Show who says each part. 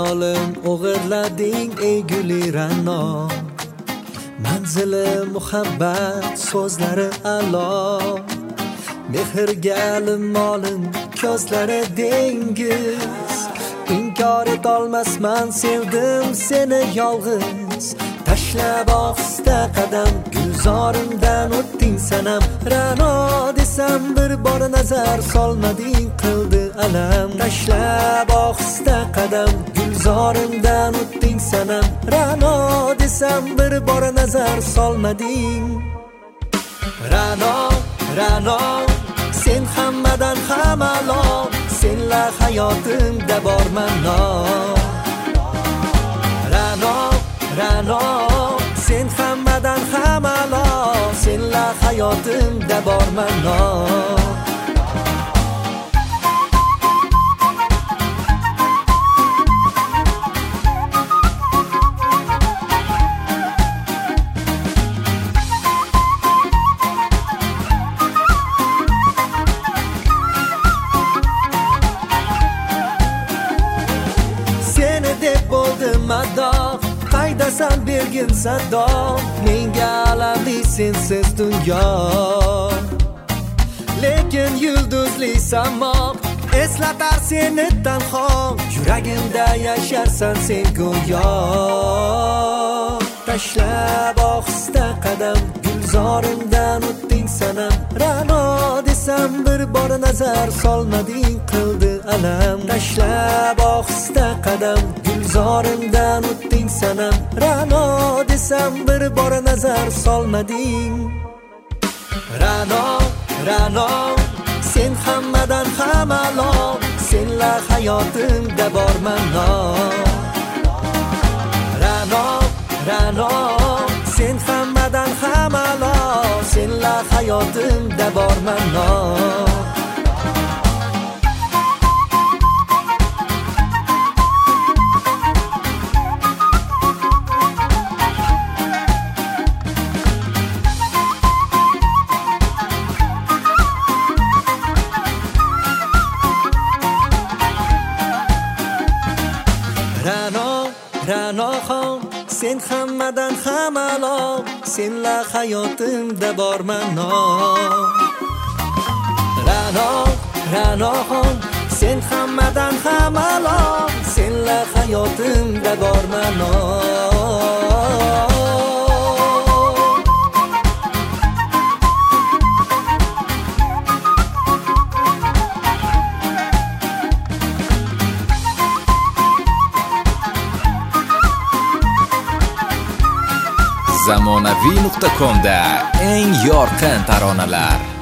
Speaker 1: Hayolim o'g'irlading ey guli Ra'no, manzili muhabbat so'zlari a'lo, mehrga molim ko'zlari dengiz. Inkor etolmasman, sevdim seni yolg'iz. Tashlab ohista qadam, gulzorimdan o'tding sanam. Ra'no desam bir bor nazar solmading, qildi alam. Tashlab ohista qadam, gulzorimdan o'tding sanam. Ra'no desam bir bor nazar solmading. Ra'no, Ra'no, sen hammadan ham a'lo, senla hayotimda borman no. Ra'no, Ra'no, sen hammadan ham a'lo, senla hayotimda borman no. Madoh qaydasan bergin sado, menga alamli sensiz dunyo. Lekin yulduzli samo eslatar seni tanho, yuragimda yasharsan sen go'yo. Tashlab ohista qadam, gulzorimdan o'tding sanam. Ra'no desam bir bor nazar solmading, qildi alam. Tashlab ohista qadam, gulzorimdan o'tding sanam. Ra'no desam bir bor nazar solmading. Ra'no, Ra'no, sen hammadan ham a'lo, senla hayotimda borman no. Ra'no, Ra'no, sen hammadan ham a'lo, senla hayotimda borman no. Ra'no, Ra'no xon, sen hammadan ham a'lo, senla hayotimda borman no. Ra'no, Ra'no xon, sen hammadan ham a'lo, senla hayotimda borman no.
Speaker 2: zamonaviy.com da eng yorqin taronalar